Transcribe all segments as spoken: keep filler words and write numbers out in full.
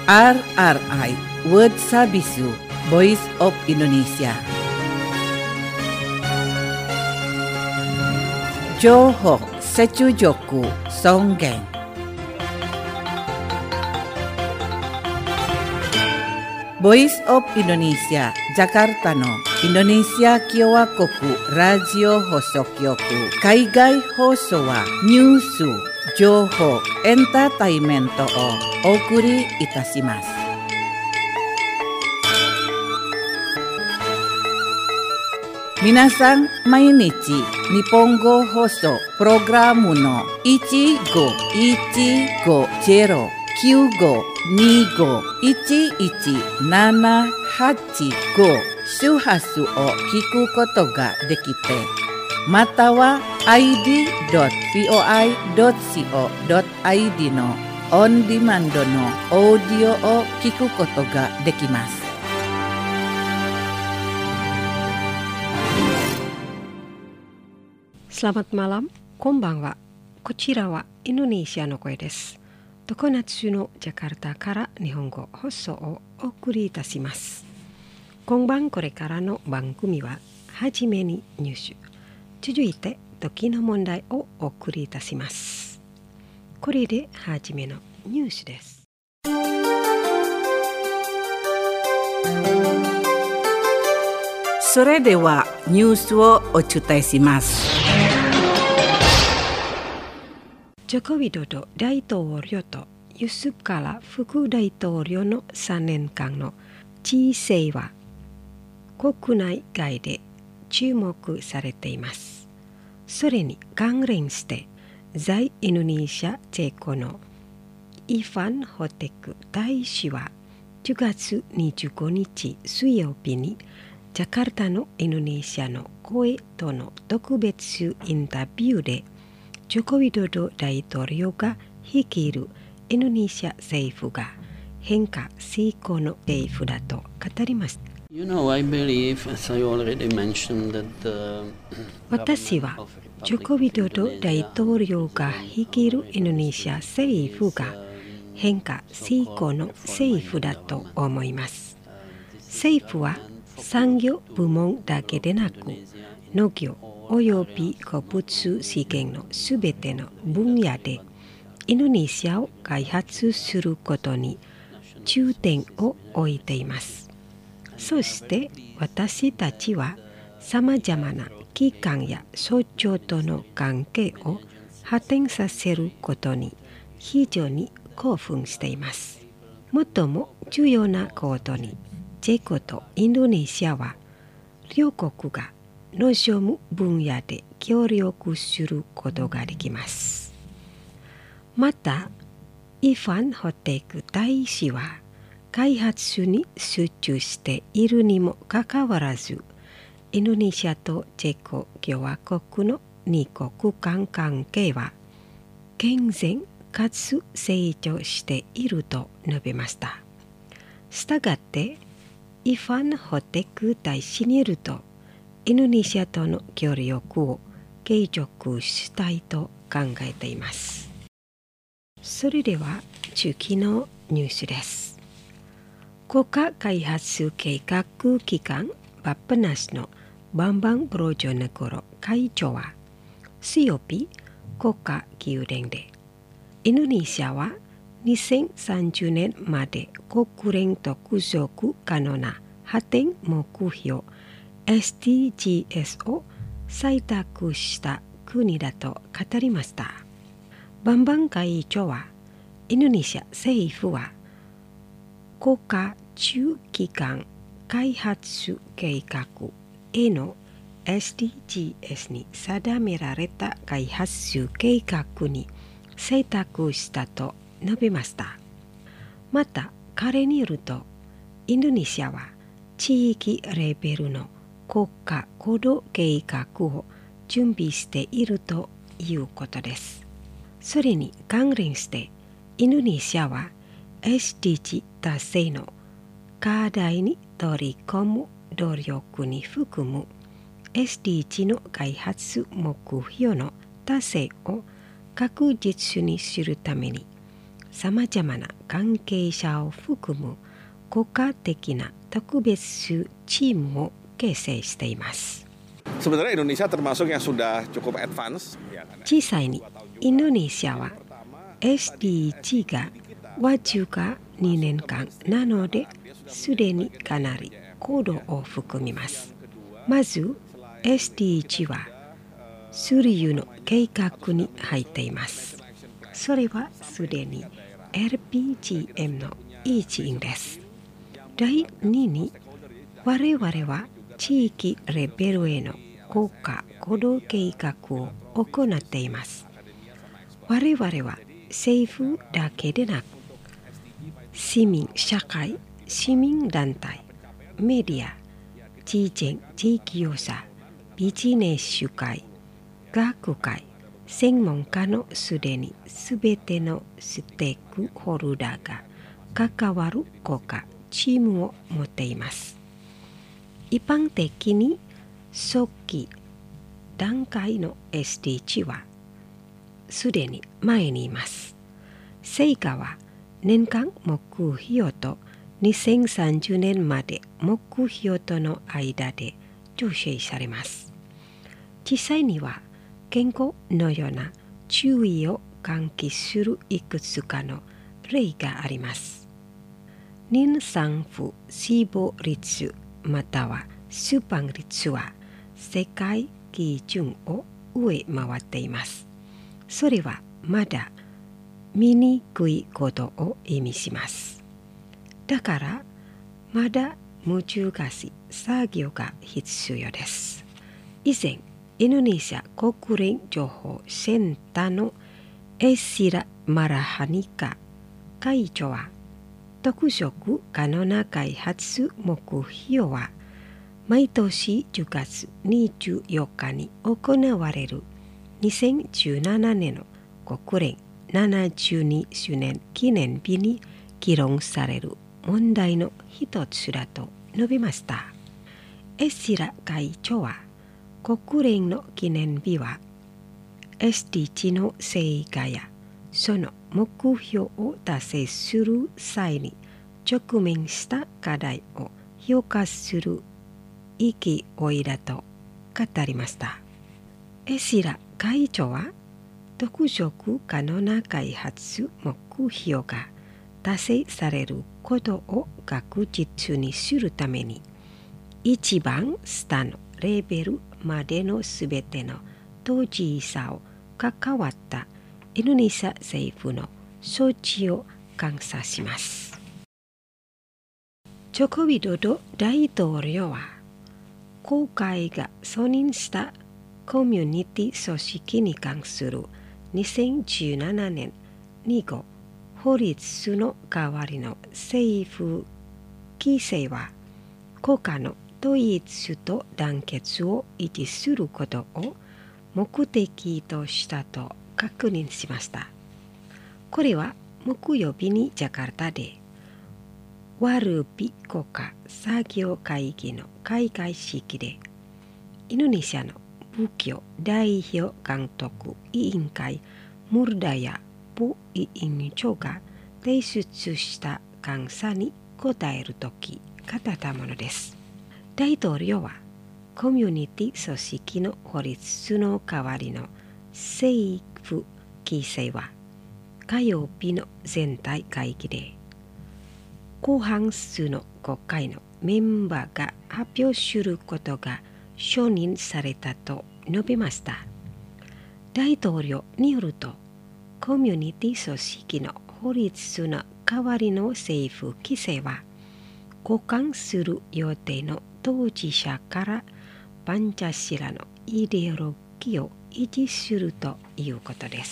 R R I World Sabisu Voice of Indonesia. Johok Secujoku Songgeng. Voice of Indonesia Jakarta no Indonesia Kyowa Koku Radio Hosokyoku Kaigai Hoso wa Nyusu Johok Entertainmento o Okuri Itashimasu. Minasan mainichi Nihongo Hoso Programu no ichi go ichi go zeroきゅうごにごいちいちななはちご周波数を聞くことができて、または アイディードットブイオアイドットシーオードットアイディー のオンディマンドのオーディオを聞くことができます。 Selamat malam, こんばんは。こちらはインドネシアの声です。常夏のジャカルタから日本語放送をお送りいたします。今晩これからの番組ははじめにニュース、続いて時の問題をお送りいたします。これではじめのニュースです。 それではニュースをお伝えします。 ジョコビドド大統領とユスフカラ副大統領のさんねんかんの治世は国内外で注目されています。それに関連して在インドネシアチェコのイファン・ホテク大使はじゅうがつにじゅうごにち水曜日にジャカルタのインドネシアの声との特別インタビューでジョコビドド大統領が率いるインドネシア政府が変化成功の政府だと語りました。 You know, I believe, as I already mentioned, that the 私はジョコビドド大統領が率いるインドネシア政府が変化成功の政府だと思います。政府は産業部門だけでなく農業および鉱物資源のすべての分野でインドネシアを開発することに重点を置いています。そして私たちはさまざまな機関や省庁との関係を発展させることに非常に興奮しています。最も重要なことにチェコとインドネシアは両国が農業分野で協力することができます。また、イファン・ホテク大使は開発に集中しているにもかかわらず、インドネシアとチェコ共和国の二国間関係は健全かつ成長していると述べました。したがって、イファン・ホテク大使によると、インドネシアとの協力を継続したいと考えています。それでは次のニュースです。国家開発計画機関バッパナスのバンバン・ブロジョネコロ会長は水曜日国家宮殿でインドネシアはにせんさんじゅうねんまで国連と持続可能な発展目標エスディージーエス を採択した国だと語りました。バンバン会長はインドネシア政府は国家中期間開発計画への エスディージーエス に定められた開発計画に採択したと述べました。また彼によるとインドネシアは地域レベルの国家行動計画を準備しているということです。それに関連してインドネシアは エスディージー 達成の課題に取り込む努力に含む エスディージー の開発目標の達成を確実にするためにさまざまな関係者を含む国家的な特別チームを形成しています。 Sebenarnya Indonesia termasuk yang sudah cukup advance. 実際にインドネシアは エスディージー がわずかにねんかんなのですでにかなり高度を含みます。まず エスディージー は水流の計画に入っています。それはすでに エルピージーエム の一員です。第二に我々は地域レベルへの国家行動計画を行っています。我々は政府だけでなく市民社会、市民団体、メディア、知人事業者、ビジネス会、学会、専門家のすでにすべてのステークホルダーが関わる国家チームを持っています。一般的に初期段階の エスディージー はすでに前にいます。成果は年間目標とにせんさんじゅうねんまで目標との間で調整されます。実際には健康のような注意を喚起するいくつかの例があります。妊産婦死亡率または出産率は世界基準を上回っています。それはまだ見にくいことを意味します。だからまだ難しい作業が必要です。以前インドネシア国連情報センターのエシラ・マラハニカ会長は特色可能な開発目標は毎年じゅうがつにじゅうよっかに行われるにせんじゅうななねんの国連ななじゅうにしゅうねん記念日に議論される問題の一つだと述べました。エシラ会長は国連の記念日は エスディージー の成果やその目標を達成する際に直面した課題を評価する意義だと語りました。エシラ会長は特色可能な開発目標が達成されることを確実にするために一番下のレベルまでのすべての当事者を関わったインドネシア政府の措置を感謝します。ジョコビドド大統領は国会が承認したコミュニティ組織に関するにせんじゅうななねんにご法律の代わりの政府規制は国家の統一と団結を維持することを目的としたと確認しました。これは木曜日にジャカルタでワルビ国家作業会議の開会式でインドネシアの仏教代表監督委員会ムルダヤ部委員長が提出した監査に答えるとき語ったものです。大統領はコミュニティ組織の法律の代わりの政府規制は火曜日の全体会議で過半数の国会のメンバーが発表することが承認されたと述べました。大統領によるとコミュニティ組織の法律の代わりの政府規制は交換する予定の当事者からパンチャシラのイデオロギーを維持するということです。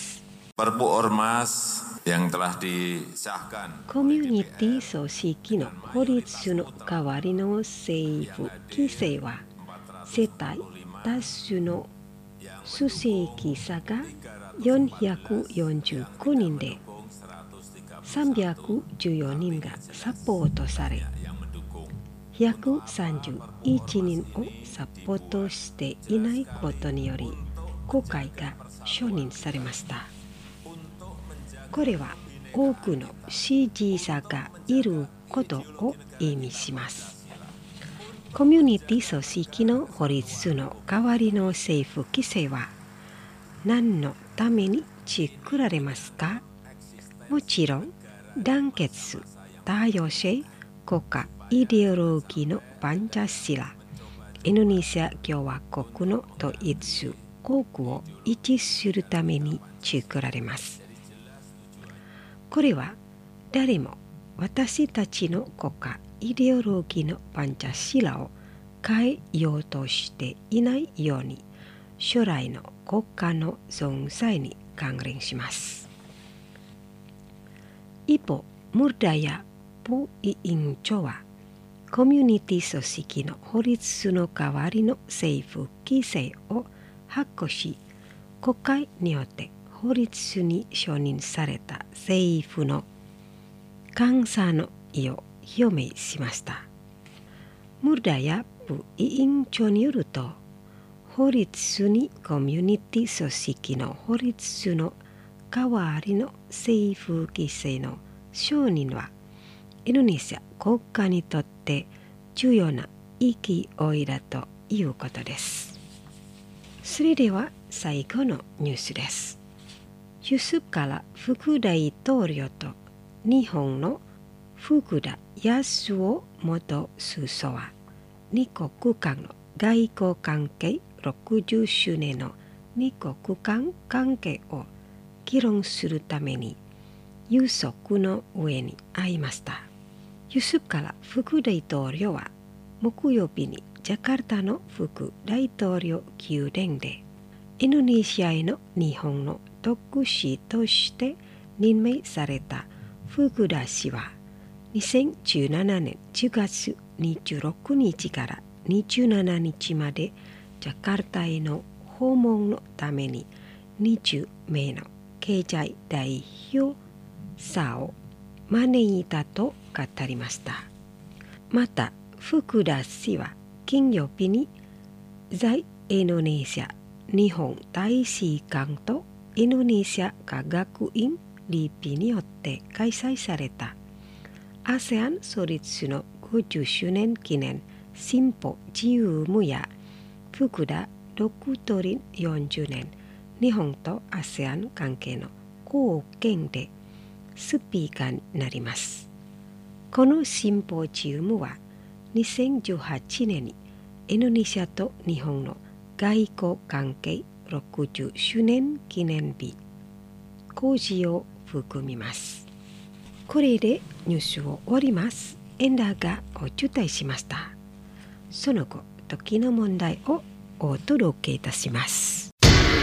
コミュニティ組織の法律の代わりの政府規制は世帯多数の出席者がよんひゃくよんじゅうきゅうにんでさんびゃくじゅうよにんがサポートされひゃくさんじゅういちにんをサポートしていないことにより国会が承認されました。これは多くの支持者がいることを意味します。コミュニティ組織の法律の代わりの政府規制は何のために作られますか？もちろん団結、多様性、国家イデオロギーのパンチャシラ、インドネシア共和国の統一国を維持するために作られます。これは誰も私たちの国家イデオロギーのパンチャシラを変えようとしていないように将来の国家の存在に関連します。一方、ムルダヤ部委員長はコミュニティ組織の法律の代わりの政府規制を発行し、国会によって法律に承認された政府の感謝の意を表明しました。ムルダヤ部委員長によると、法律にコミュニティ組織の法律の代わりの政府規制の承認はインドネシア国家にとって重要な勢いだということです。それでは最後のニュースです。ユスフから副大統領と日本の福田康夫元首相は二国間の外交関係ろくじゅっしゅうねんの二国間関係を議論するために夕食の上に会いました。ユスフから副大統領は木曜日にジャカルタの副大統領宮殿でインドネシアへの日本の特使として任命された福田氏はにせんじゅうななねんじゅうがつにじゅうろくにちからにじゅうしちにちまでジャカルタへの訪問のためににじゅうめいの経済代表者を招いたと語りました。また福田氏は金曜日に在インドネシア日本大使館とインドネシア科学院リピによって開催された アセアン 創立のごじゅっしゅうねん記念シンポジウムや福田ドクトリンよんじゅうねん日本と アセアン 関係の貢献でスピーカーになります。このシンポジウムはにせんじゅうはちねんにインドネシアと日本の外交関係ろくじゅっしゅうねん記念日公示を含みます。これでニュースを終わります。エンダーがお伝えしました。その後、時の問題をお届けいたします。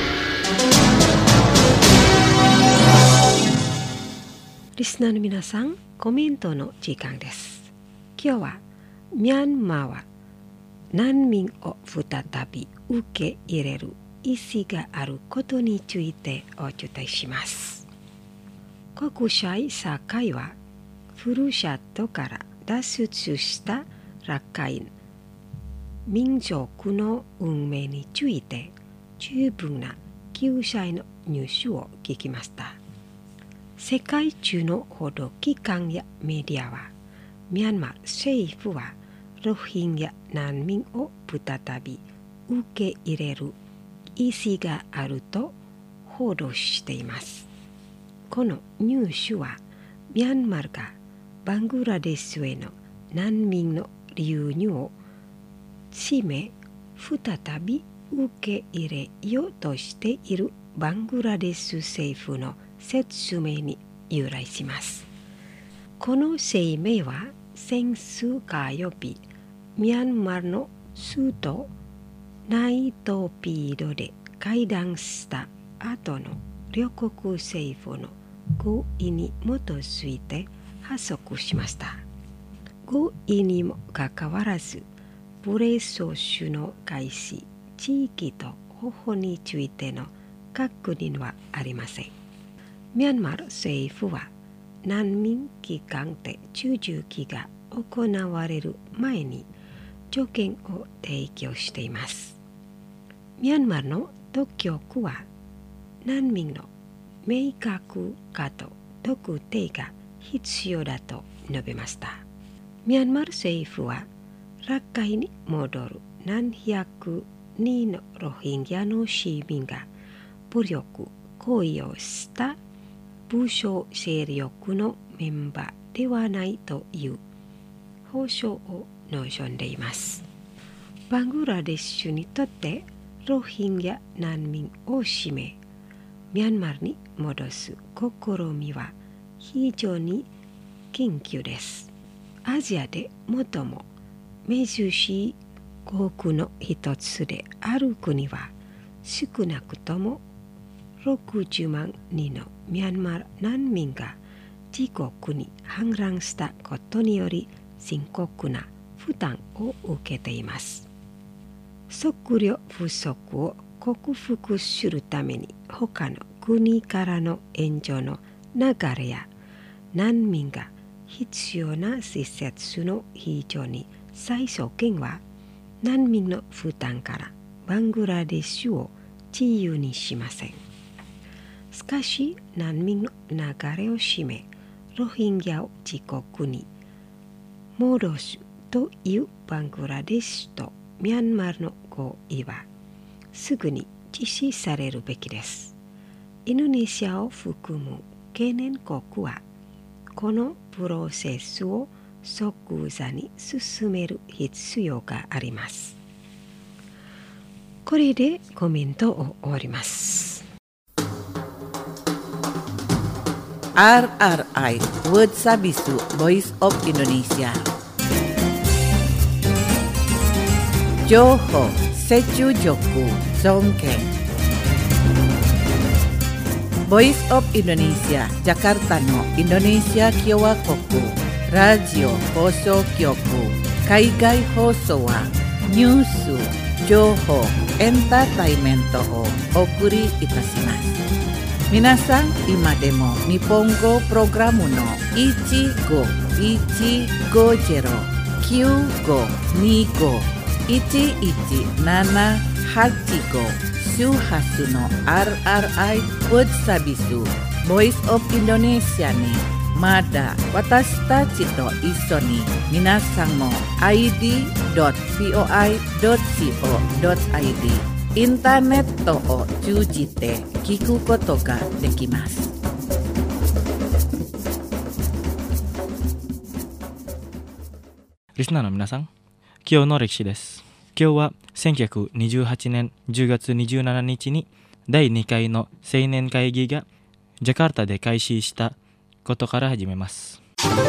リスナーの皆さん、コメントの時間です。今日はミャンマーは難民を再び受け入れる意思があることについてお伝えします。国際社会はふるさとから脱出したラカイン民族の運命について十分な救済のニュースを聞きました。世界中の報道機関やメディアはミャンマー政府はロヒンギャ難民を再び受け入れる意思があると報道しています。このニュースはミャンマーがバングラデシュへの難民の流入を締め再び受け入れようとしているバングラデシュ政府の説明に由来します。この声明は先週火曜日、ミャンマーの首都ナイトピードで会談した後の両国政府の合意に基づいて発足しました。合意にもかかわらず、ブレソ首脳会議地域と方法についての確認はありません。ミャンマー政府は難民期間で手続きが行われる前に条件を提供しています。ミャンマーの当局は難民の明確化と特定が必要だと述べました。ミャンマー政府はラッカイに戻る何百人のロヒンギャの市民が武力行為をした武装勢力のメンバーではないという保証を望んでいます。バングラデシュにとってロヒンギャ難民を占め、ミャンマーに戻す試みは非常に緊急です。アジアで最も珍しい国の一つである国は少なくともろくじゅうまん人のミャンマー難民が自国に反乱したことにより深刻な負担を受けています。食料不足を克服するために他の国からの援助の流れや難民が必要な施設の非常に最小限は難民の負担からバングラデシュを自由にしません。しかし難民の流れを占め、ロヒンギャを自国に戻すというバングラデシュとミャンマーの合意はすぐに実施されるべきです。インドネシアを含む懸念国はこのプロセスを即座に進める必要があります。これでコメントを終わります。 アールアールアイ Word Sabisu Voice of Indonesia 情報、接中力、尊敬 Voice of Indonesia Jakartaのインドネシア共和国ラジオ放送局海外放送はニュース、情報、エンターテイメントをお送りいたします。皆さん今でも日本語プログラムのいちごいちごゼロ きゅうごにご いちいちななはちご 周波数の アールアールアイ Word Sabisu Voice of Indonesia にまだ私たちと一緒に皆さんも アイディードットブイオアイドットシーオードットアイディー インターネットを通じて聞くことができます。 リスナーの皆さん、今日の歴史です。今日はせんきゅうひゃくにじゅうはちねんじゅうがつにじゅうしちにちにだいにかいの青年会議がジャカルタで開始したことから始めます。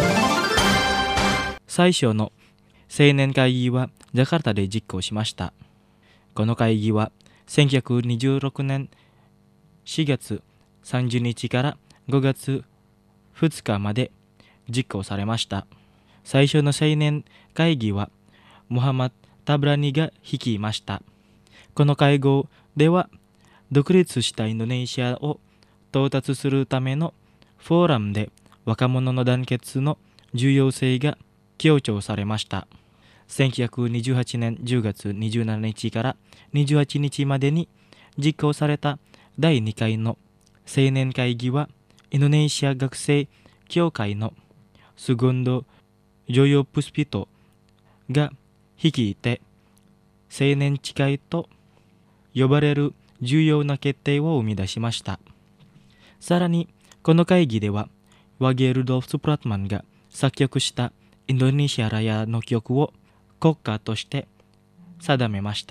最初の青年会議はジャカルタで実行しました。この会議はせんきゅうひゃくにじゅうろくねんしがつさんじゅうにちからごがつふつかまで実行されました。最初の青年会議はムハマッド・タブラニが率いました。この会合では独立したインドネシアを到達するためのフォーラムで若者の団結の重要性が強調されました。せんきゅうひゃくにじゅうはちねんじゅうがつにじゅうしちにちからにじゅうはちにちまでに実行されただいにかいの青年会議はインドネシア学生協会のスゴンド・ジョヨプスピトが率いて青年誓いと呼ばれる重要な決定を生み出しました。さらにこの会議ではワゲ・ルドルフ・スプラットマンが作曲したインドネシアラヤの曲を国歌として定めました。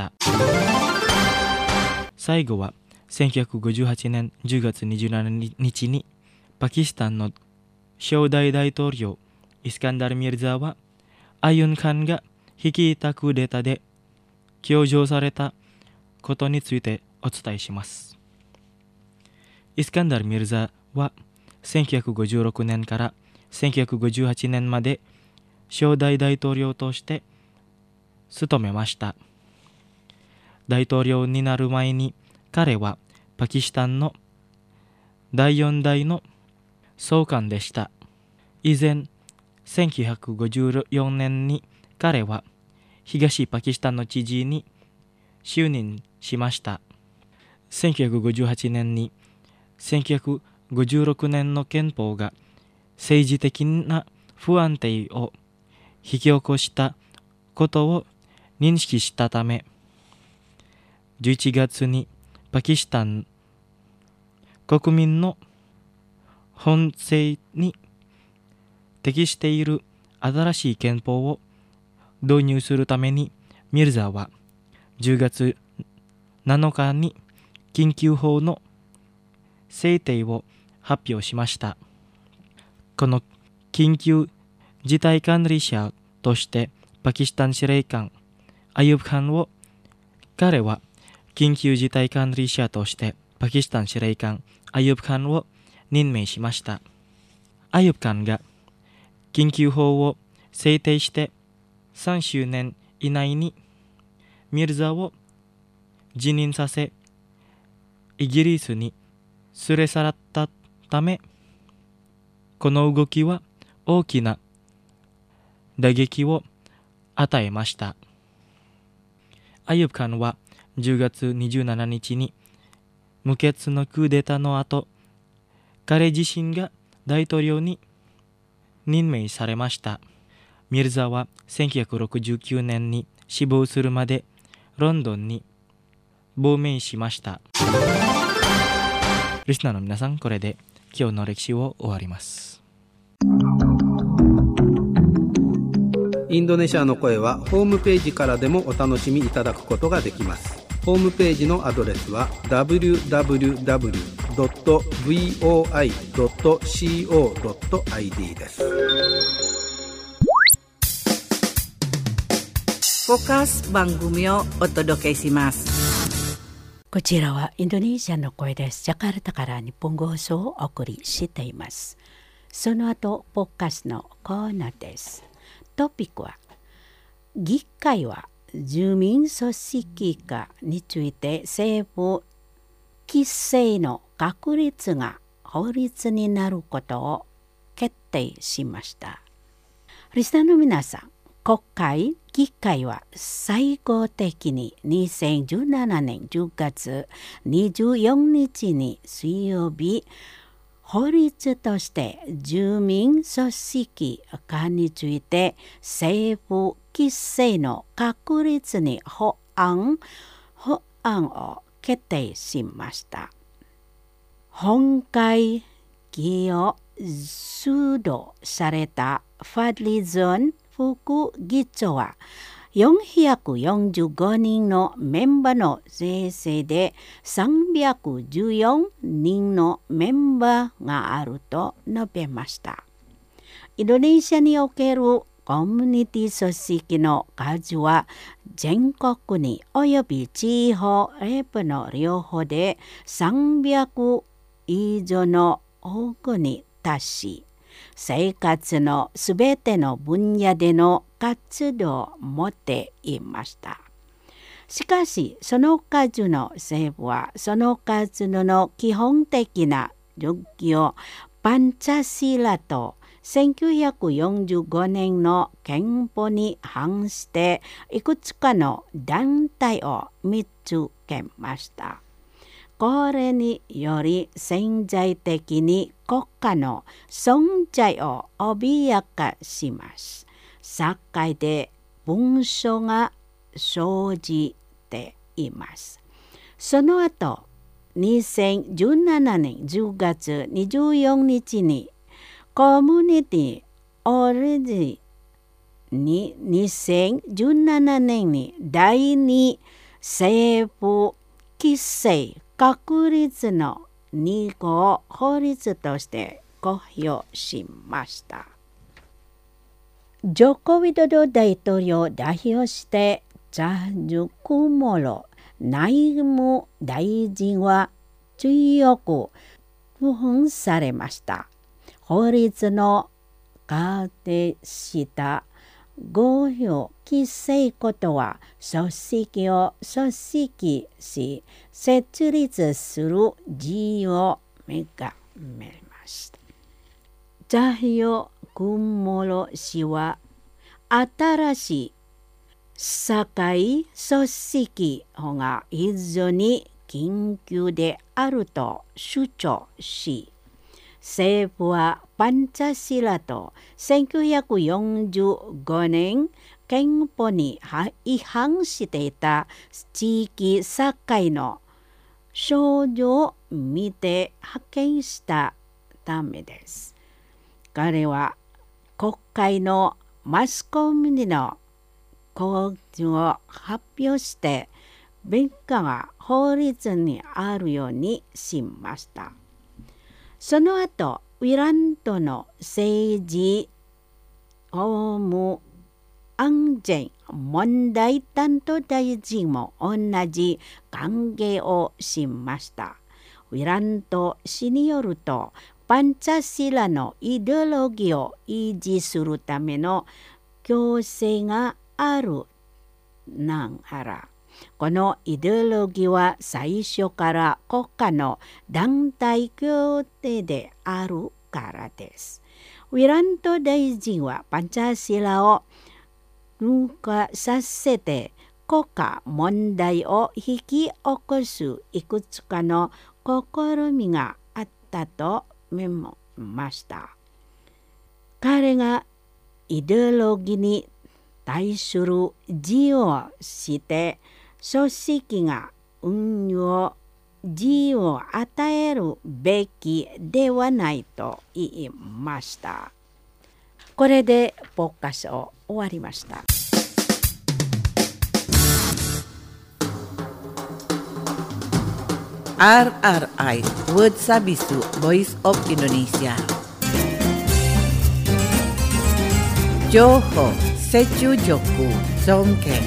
最後はせんきゅうひゃくごじゅうはちねんじゅうがつにじゅうしちにちにパキスタンの初代大統領イスカンダル・ミルザはアユン・カンが率いたクーデターで供述されたことについてお伝えします。イスカンダル・ミルザはせんきゅうひゃくごじゅうろくねんからせんきゅうひゃくごじゅうはちねんまで初代大統領として務めました。大統領になる前に彼はパキスタンのだいよん代の総監でした。以前せんきゅうひゃくごじゅうよねんに彼は東パキスタンの知事に就任しました。せんきゅうひゃくごじゅうはちねんにせんきゅうひゃくごじゅうろくねんの憲法が政治的な不安定を引き起こしたことを認識したため、じゅういちがつにパキスタン国民の本性に適している新しい憲法を導入するために、ミルザはじゅうがつなのかに緊急法の制定を発表しました。この緊急事態管理者としてパキスタン司令官アユブ・カンを、彼は緊急事態管理者としてパキスタン司令官アユブ・カンを任命しました。アユブ・カンが緊急法を制定してさんしゅうねん以内にミルザを辞任させ、イギリスに連れ去ったため、この動きは大きな打撃を与えました。アユブ・カンはじゅうがつにじゅうしちにちに無血のクーデターの後、彼自身が大統領に任命されました。ミルザはせんきゅうひゃくろくじゅうきゅうねんに死亡するまでロンドンに亡命しました。リスナーの皆さん、これで今日の歴史を終わります。 インドネシアの声はホームページからでもお楽しみいただくことができます。ホームページのアドレスは ダブリューダブリューダブリュードットブイオーアイドットコードットアイディー です。 フォーカス番組をお届けします。 こちらはインドネシアの声です。ジャカルタから日本語放送をお送りしています。その後、ポッカスのコーナーです。トピックは、議会は住民組織化について政府規制の確立が法律になることを決定しました。リスナーの皆さん、国会議会は最高的ににせんじゅうななねんじゅうがつにじゅうよっかに水曜日、法律として住民組織化について政府規制の確立に法案、法案を決定しました。本会議を主導されたファドリゾン副議長はよんひゃくよんじゅうごにんのメンバーの税制でさんびゃくじゅうよにんのメンバーがあると述べました。インドネシアにおけるコミュニティ組織の数は全国におよび地方レベルの両方でさんびゃく以上の多くに達し、生活のすべての分野での活動を持っていました。しかし、その数の政府はその活動の基本的な授業パンチャシーラとせんきゅうひゃくよんじゅうごねんの憲法に反していくつかの団体を見つけました。これにより潜在的に国家の存在を脅かします。社会で文書が生じています。その後、にせんじゅうななねんじゅうがつにじゅうよっかにコミュニティオリジににせんじゅうななねんに第二政府規制確立のに号法律として公表しました。ジョコ・ウィドド大統領を代表してチャージュ・クモロ内務大臣は強く不憤されました。法律の仮定した合法規制ことは組織を組織し設立する自由をめがめました。チャーヨ・クモロ氏は新しい社会組織法が非常に緊急であると主張し、 政府はパンチャシラとせんきゅうひゃくよんじゅうごねん憲法に違反していた地域境の少女を見て発見したためです。彼は国会のマスコミの講義を発表して文化が法律にあるようにしました。その後、ウィラントの政治、法務、安全問題担当大臣も同じ歓迎をしました。ウィラント氏によると、パンチャシラのイデオロギーを維持するための強制があるなんあら、このイデオロギーは最初から国家の団体協定であるからです。ウィラント大臣はパンチャシラを融化させて国家問題を引き起こすいくつかの試みがあったとメモました。彼がイデオロギーに対する自由をして組織が運用自由を与えるべきではないと言いました。これでポッカスを終わりました。 アールアールアイWord Sabisu Voice of Indonesia 情報、折衷力、尊敬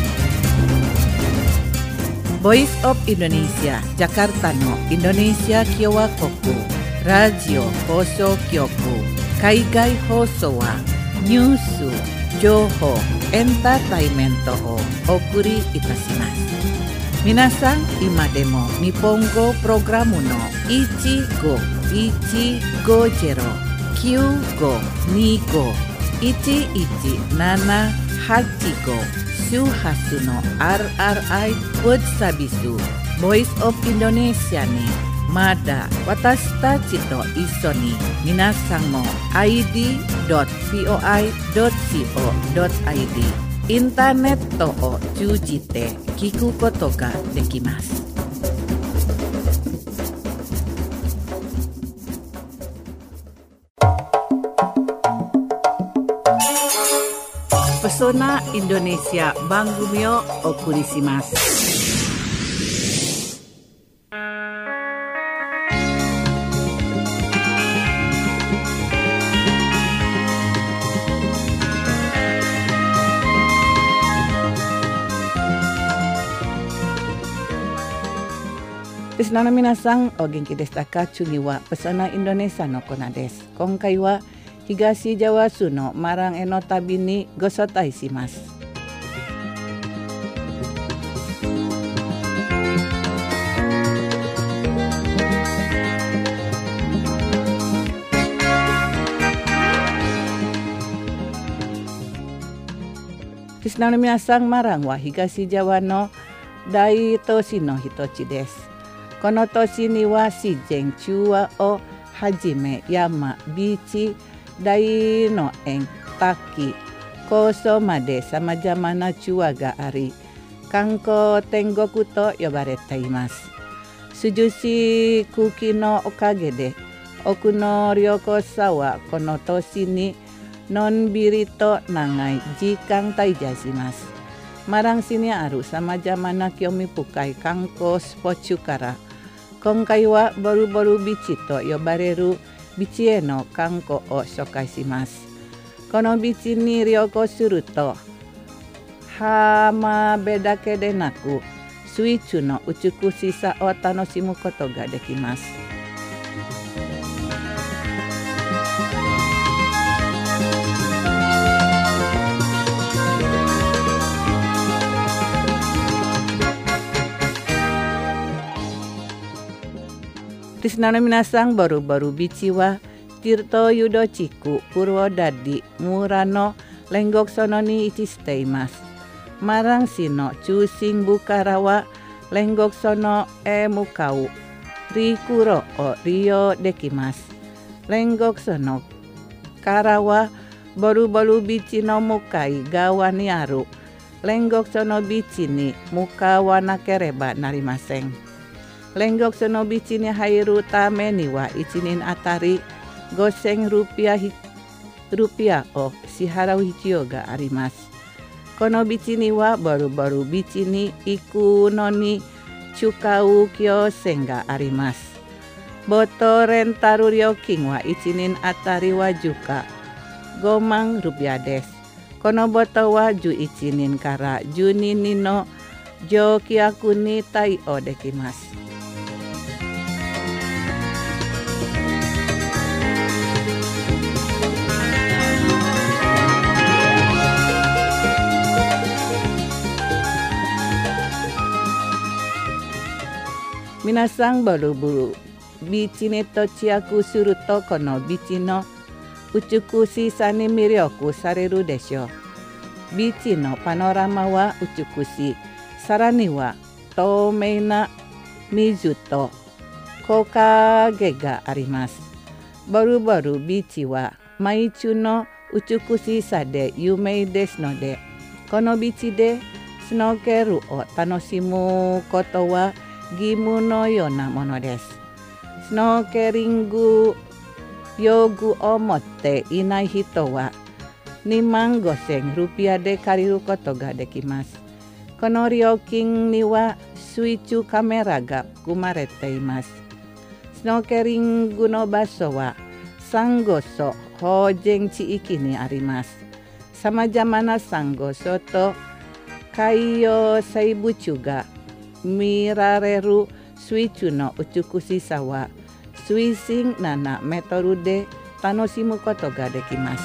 Voice of Indonesia Jakarta のインドネシア共和国ラジオ放送局海外放送はニュース、情報、エンターテインメントをお送りいたします。皆さん今でも日本語プログラムのいちごいちごゼロ きゅうごにご いちいちななはちご 周波数の アールアールアイ Word Sabisu Voice of Indonesia にまだ私たちと一緒に皆さんも アイディードットブイオーアイドットコドットアイディー インターネットを通じて聞くことができます。Pesona Indonesia 番組をお送りします。リスナーの皆さんお元気でしたか。次はPesona Indonesiaのコーナーです。今回は東ジャワ州のマランへの旅にご招待します。リスナーの皆さん、マランは東ジャワの大都市の一つです。この都市には自然中和をはじめ山、ビーチ、大農園、滝、高層までさまざまな中和があり、観光天国と呼ばれています。涼しい空気のおかげで、多くの旅行者はこの都市にのんびりと長い時間滞在します。マラン市にあるさまざまな興味深い観光スポットから、今回はボルボルビーチと呼ばれるビーチへの観光を紹介します。このビーチに旅行すると、浜辺だけでなく、水中の美しさを楽しむことができます。リスナーの皆さん、ボルボルビーチはティルトユド地区プロダディ村の煉獄園に位置しています。マラン市の中心部からは煉獄園へ向かう陸路を利用できます。 煉獄所のからはボルボルビーチの向かい側にある煉獄所のビーチに向かわなければなりません。煉獄所のビーチに入るためにはいちにんあたりごせんルピア、ルピアを支払う必要があります。このビーチにはボルボルビーチに行くのに使う橋線があります。ボートレンタル料金はいちにんあたりはじゅうかごまんルピアです。このボートはじゅういちにんからじゅうににんの乗客に対応できます。皆さんボルボルビーチに到着するとこのビーチの美しさに魅力されるでしょう。ビーチのパノラマは美しい。さらには透明な水と木陰があります。ボルボルビーチは毎日の美しさで有名ですので、このビーチでスノーケルを楽しむことは義務のようなものです。スノーケリング用具を持っていない人はにまんごせんルピアで借りることができます。この料金には水中カメラが含まれています。スノーケリングの場所はサンゴ礁保全地域にあります。さまざまなサンゴ礁と海洋生物が見られる水中の美しさは水深ななメートルで楽しむことができます。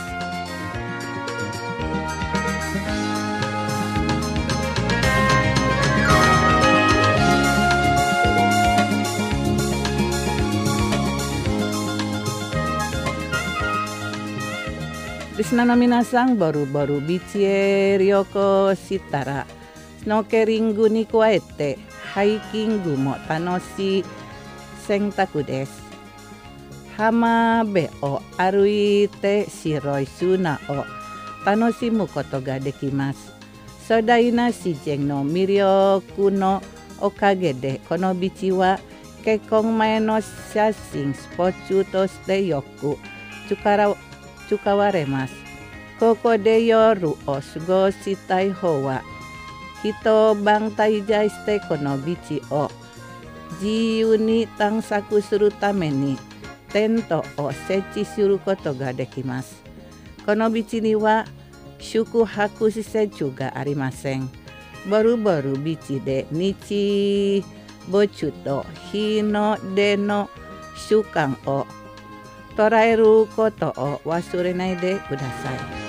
リスナーの皆さん、ボルボルビーチへ旅行したらスノーケリングに加えてハイキングも楽しい選択です。浜辺を歩いて白い砂を楽しむことができます。壮大な自然の魅力のおかげでこのビーチは結婚前の写真スポットとしてよく使われます。ここで夜を過ごしたい方は一晩滞在してこのビーチを自由に探索するためにテントを設置することができます。このビーチには宿泊施設がありません。ボルボルビーチで日没と日の出の習慣を捉えることを忘れないでください。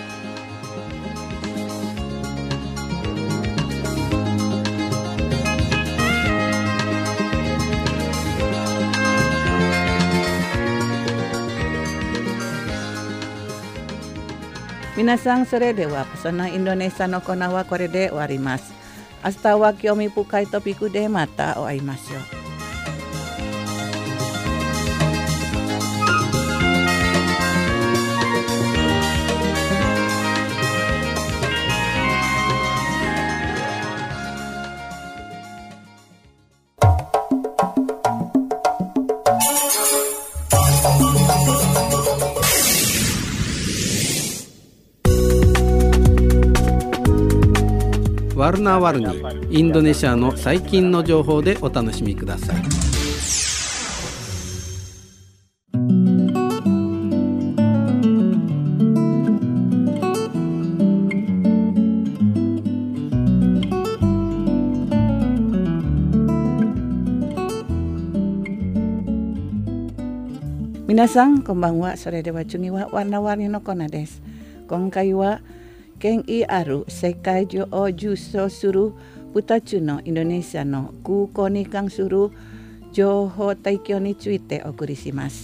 皆さん、それではそのインドネシアのコーナーはこれで終わります。明日は興味深いトピックでまたお会いましょう。 ワルナワルニ、インドネシアの最近の情報でお楽しみください。 皆さんこんばんは。それでは次はワルナワルニのコーナーです。今回は権威ある世界中を縦走するふたつのインドネシアの空港に関する情報提供についてお送りします。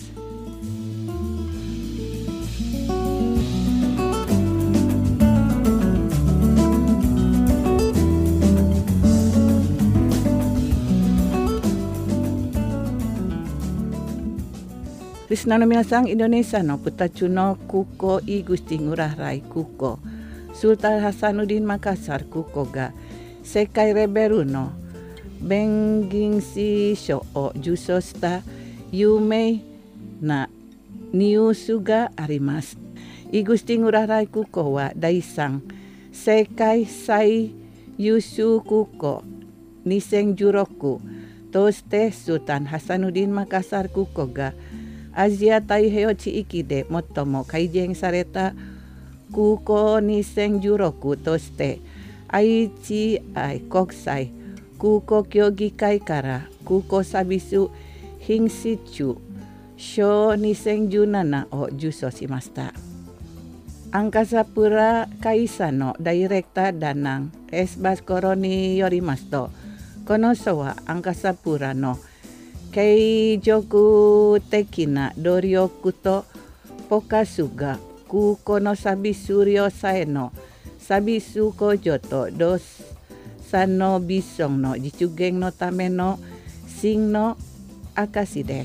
リリスナーの皆さん、インドネシアのプタチュの空港イグスティングラライ空港、スルタンハサヌディンマカサル空港が世界レベルの弁銀士賞を受賞した有名なニュースがあります。イグスティングラライ空港はだいさん世界最優秀空港にせんじゅうろくとしてスルタンハサヌディンマカサル空港がアジア太平洋地域で最も改善された空港にせんじゅうろくとして アイティーアイ 国際空港協議会から空港サービス品質賞にせんじゅうななを受賞しました。アンカサプラ会社のダイレクターダナンエスバスコロによりますと、この賞はアンカサプラの継続的な努力とフォーカスが空港のサービス量産へのサービス向上と動産のビジョンの実現のための真の証です。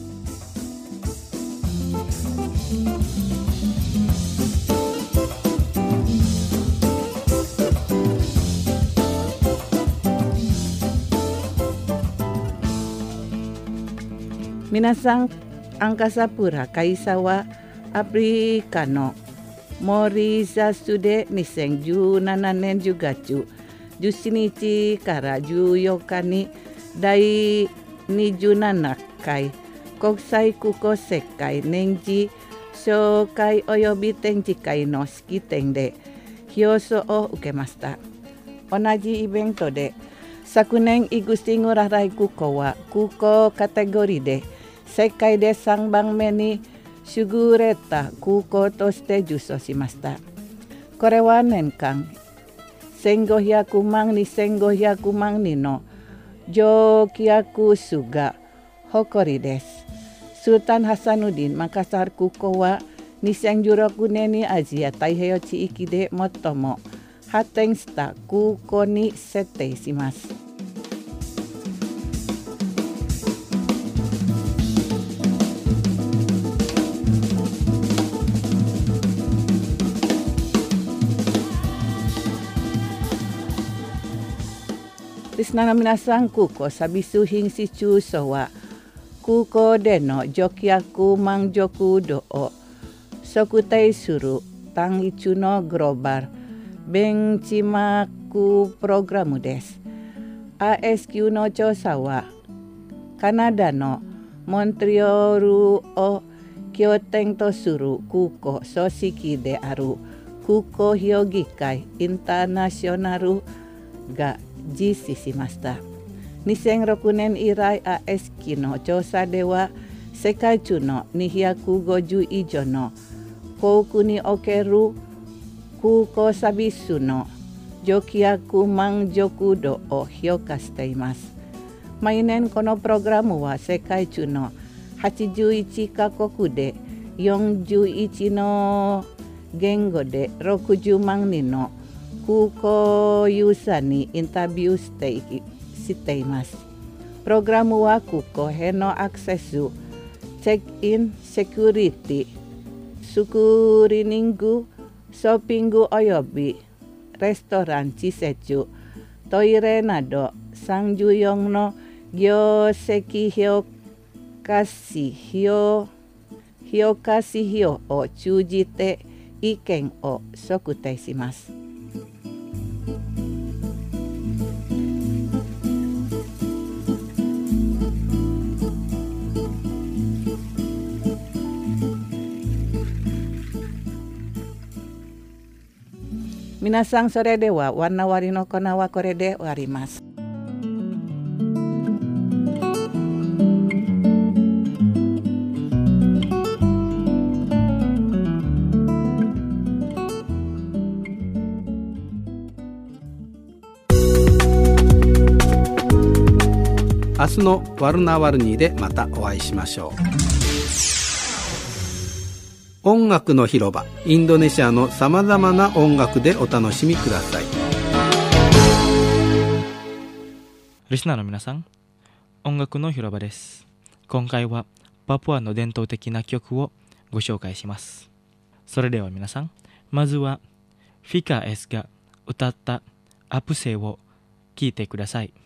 皆さん、アンカサプラ会社はアフリカのモーリシャスでにせんじゅうななねんじゅうがつじゅうしちにちからじゅうよっかにだいにじゅうななかい国際空港世界年次紹介及び展示会の式典で表彰を受けました。同じイベントで昨年イグスティングラライ空港は空港カテゴリーで世界でさんばんめに優れた空港として受賞しました。これは年間せんごひゃくまんにせんごひゃくまん人の乗客数が誇りです。スルタンハサヌディンマカサル空港はにせんじゅうろくねんにアジア太平洋地域で最も発展した空港に設定します。リスナーの皆さん、空港サービス品質賞は空港での乗客満足度を測定する単一のグローバルベンチマークプログラムです。アールエスキュー の調査はカナダのモントリオールを拠点とする空港組織である空港評議会インターナショナルが実施しました。にせんろくねん以来 アールエスキュー の調査では世界中のにひゃくごじゅう以上の航空における空港サービスの乗客満足度を評価しています。毎年このプログラムは世界中のはちじゅういちカ国でよんじゅういちの言語でろくじゅうまん人の空港ユーザーにインタビューしていしています。プログラムは空港へのアクセス、チェックイン、セキュリティ、スクリーニング、ショッピングおよびレストラン施設、トイレなどさんじゅうよんの業績評価指標、評価指標を通じて意見を測定します。皆さん、それではワンナ割りのコーナーはこれで終わります。 明日のワルナワルニーでまたお会いしましょう。音楽の広場、インドネシアのさまざまな音楽でお楽しみください。 リスナーの皆さん、音楽の広場です。今回はパプアの伝統的な曲をご紹介します。それでは皆さん、まずはフィカ S が歌ったアプセを聴いてください。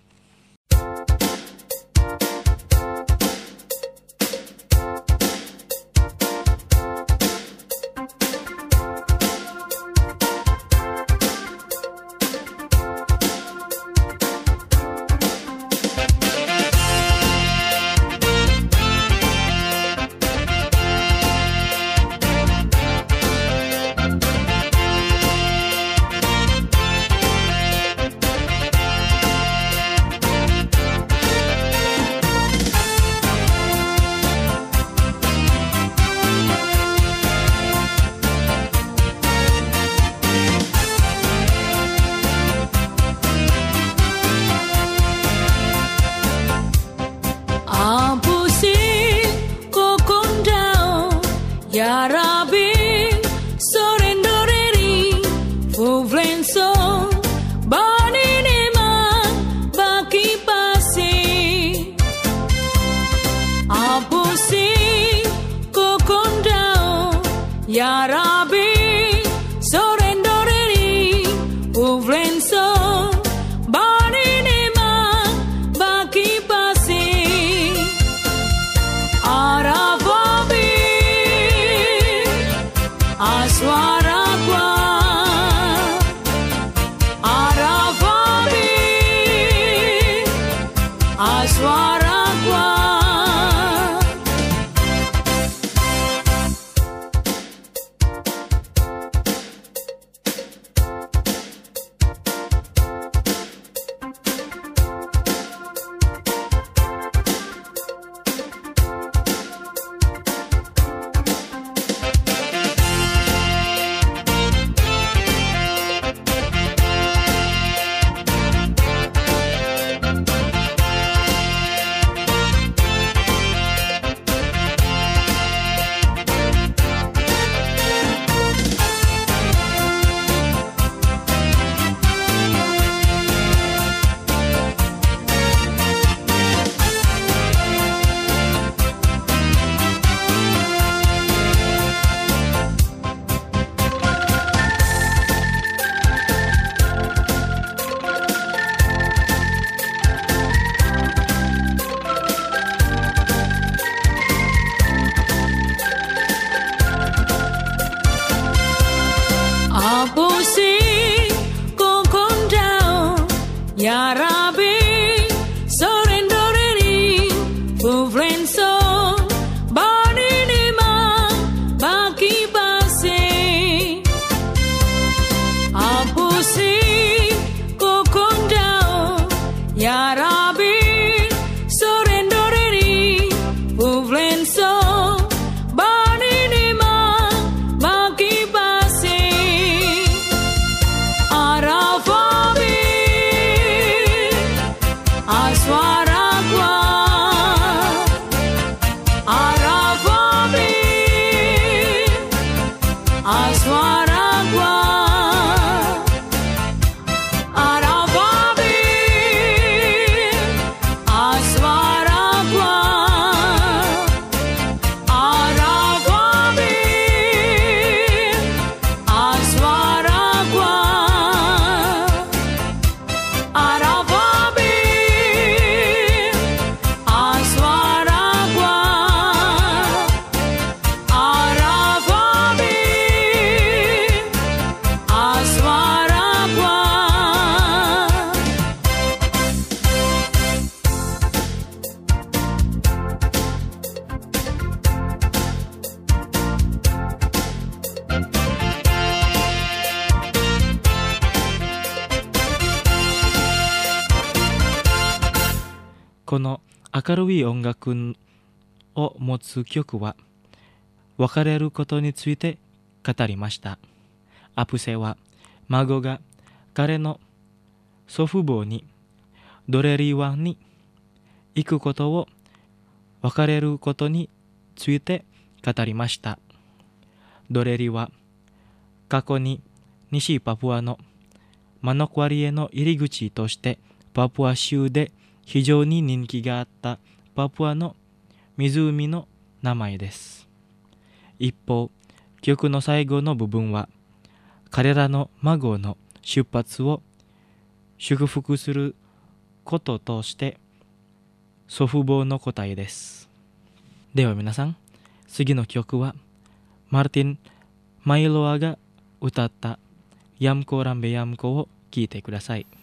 この明るい音楽を持つ曲は別れることについて語りました。アプセは孫が彼の祖父母にドレリ湾に行くことを別れることについて語りました。ドレリは過去に西パプアのマノクワリへの入り口としてパプア州で非常に人気があったパプアの湖の名前です。一方、曲の最後の部分は彼らの孫の出発を祝福することとして祖父母の答えです。では皆さん、次の曲はマルティン・マイロアが歌ったヤムコランベヤムコを聴いてください。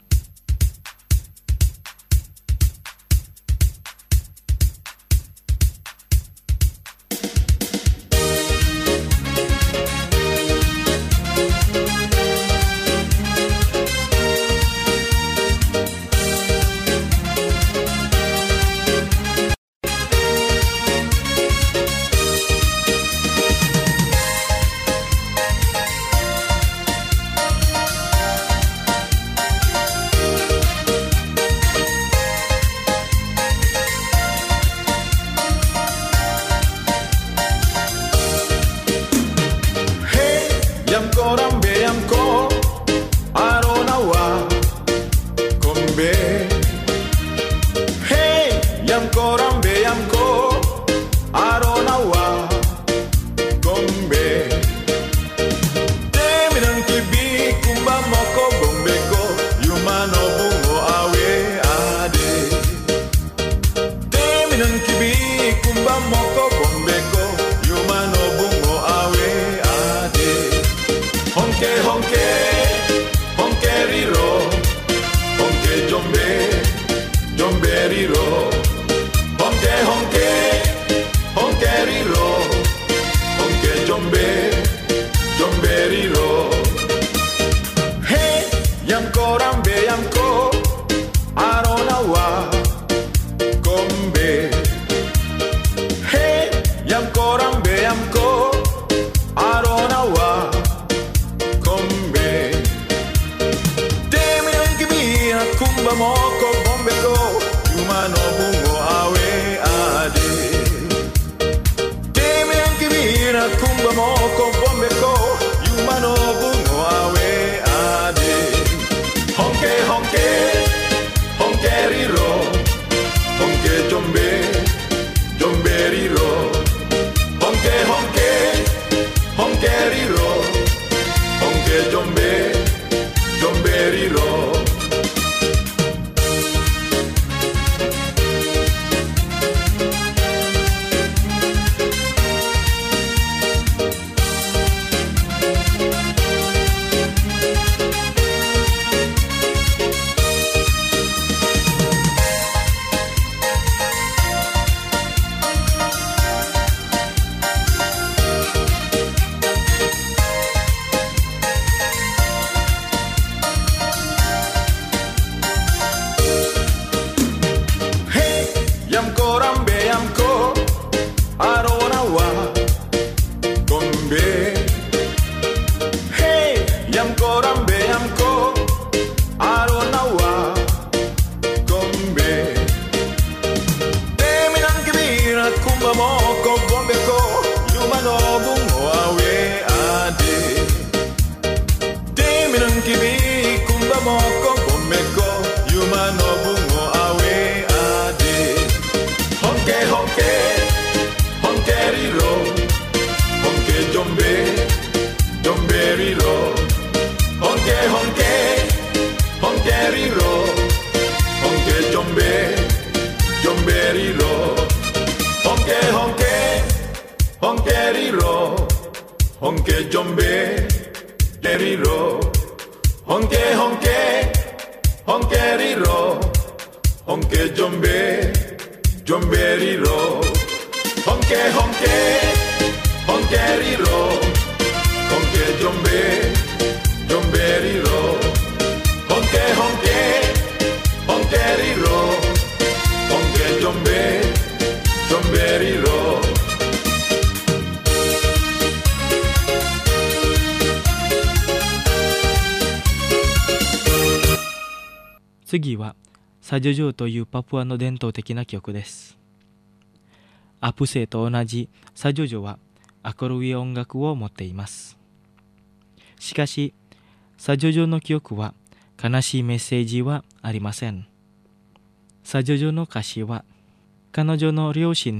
次はサジョジョーというパプアの伝統的な曲です。アプセと同じサジョジョは明るい音楽を持っています。しかしサジョジョの曲は悲しいメッセージはありません。サジョジョの歌詞は彼女の両親に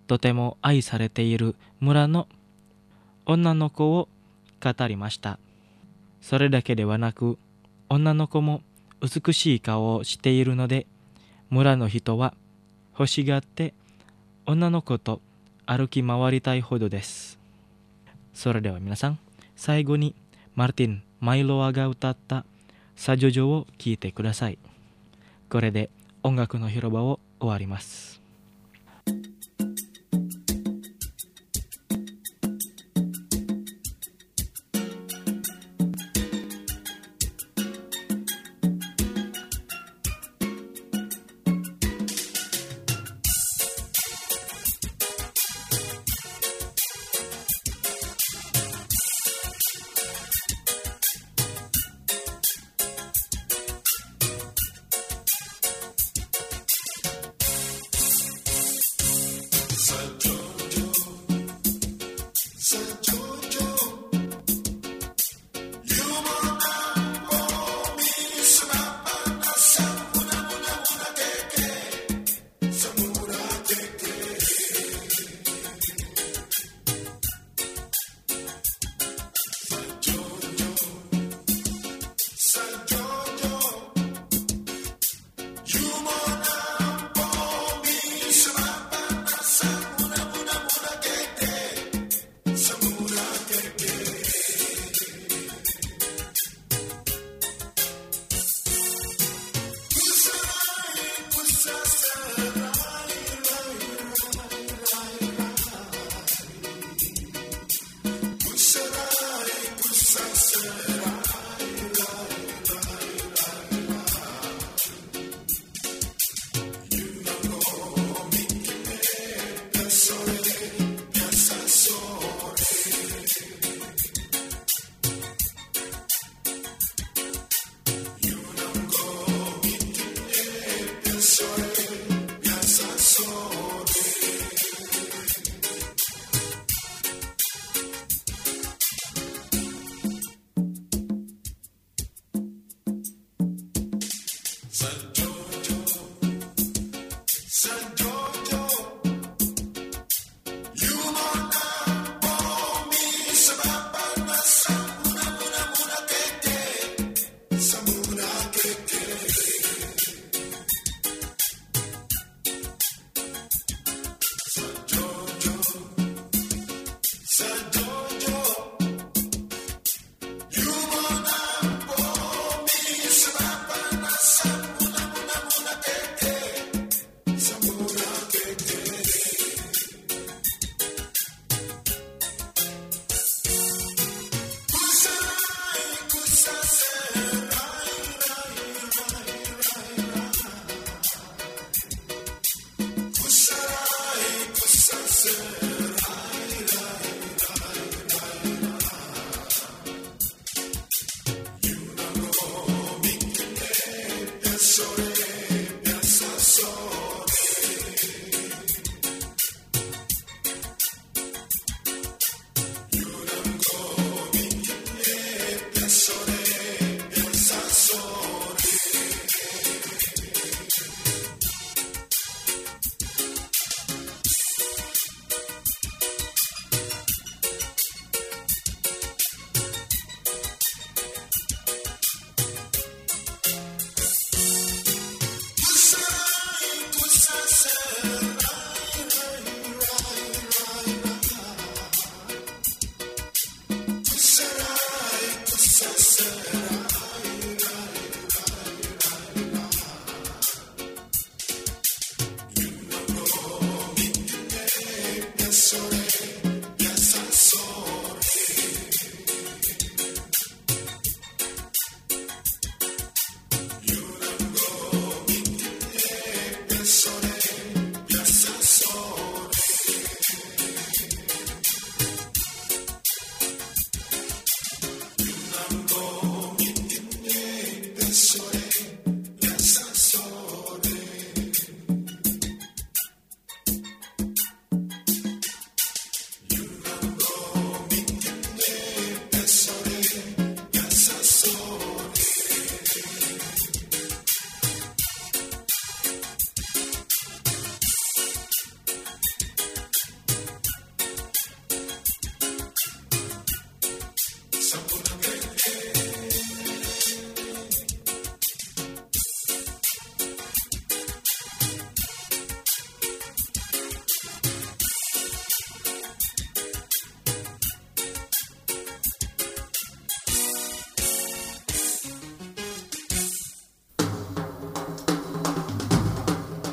とても愛されている村の女の子を語りました。それだけではなく、女の子も美しい顔をしているので、村の人は欲しがって女の子と歩き回りたいほどです。それでは皆さん、最後にマルティン・マイロアが歌ったサジョジョを聴いてください。これで音楽の広場を終わります。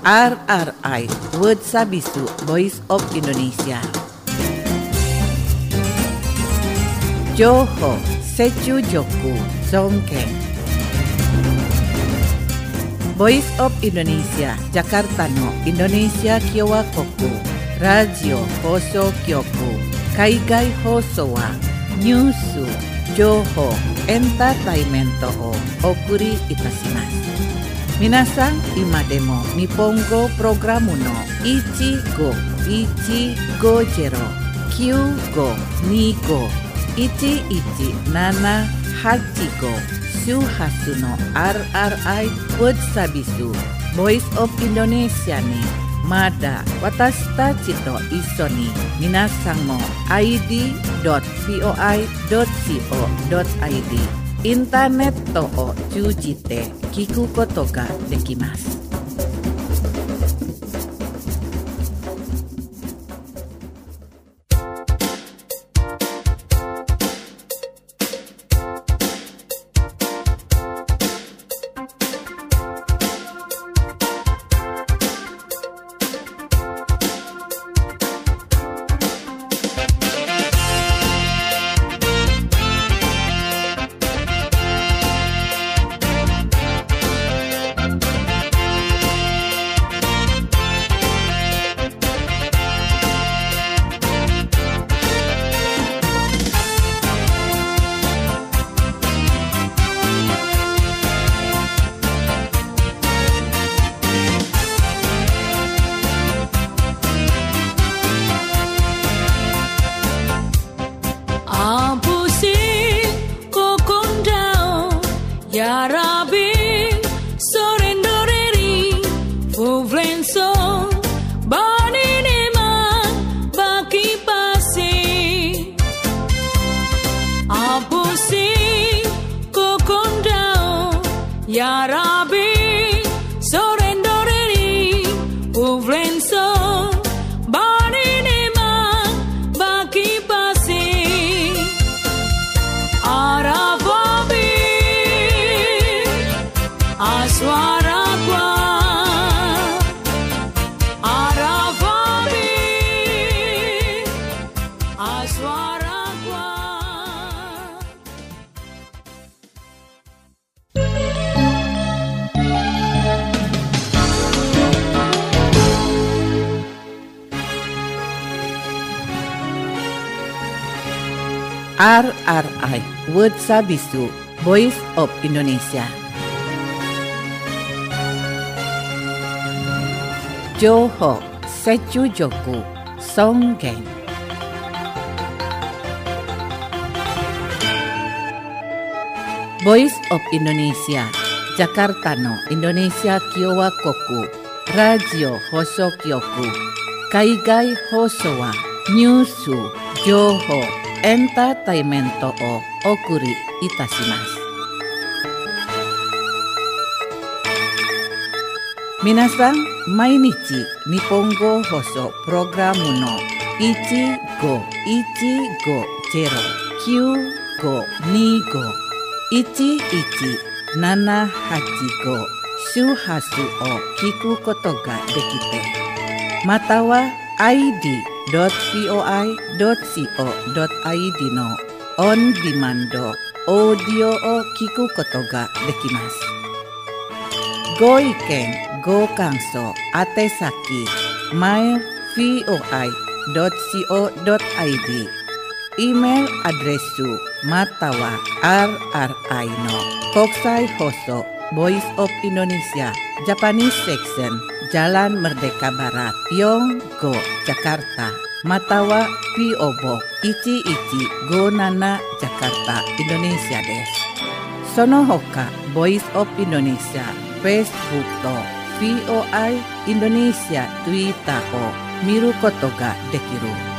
R R I Word Sabisu Voice of Indonesia. Johor Sechu Joku Songkeng. Voice of Indonesia Jakarta no Indonesia Kyowa Koku Radio Hoso Kyoku Kaigai Hoso wa Nyusu Johor Entertainment o Okuri Itasimasu. Minasan imademo Nippongo Programu no Ichigo Ichigo Jero Kyugo Nigo Ichi Ichi Nana Hachigo Suhasu no R R I Word Sabisu Voice of Indonesia ni Mada Watashita Chito Iso ni Minasan mo I D dot voi dot co dot I D Internet to o chujite kiku koto ga dekimasu. R R I Word Sabisu Voice of Indonesia. Johor Sechu Joku Songkeng. Voice of Indonesia Jakarta no Indonesia Kyowa Koku Radio Hoso Kyoku Kaigai Hoso wa Nyusu Johor Entertainment o Okuri Itasimasu. Minasan mainichi Nippongo Hoso Programu no Ichigo Ichigo Jero Kyugo Nigo Ichi Ichi Nana Hachigo Shuhasu o Kiku koto ga dekite. Matawa I D dot voi dot co dot I D no on demand audio o kiku koto ga dekimasu. Go iken go kanso atesaki mail voi dot co dot I D email adresu matawa rri no Kokusai Hoso Voice of Indonesia Japanese Section Jalan Merdeka Barat Yonggo Jakarta Matawa P O Box Ichi Ichi Go Nana Jakarta Indonesia desu. Sono hoka Voice of Indonesia Facebook to V O I Indonesia Twitter o miru koto ga dekiru.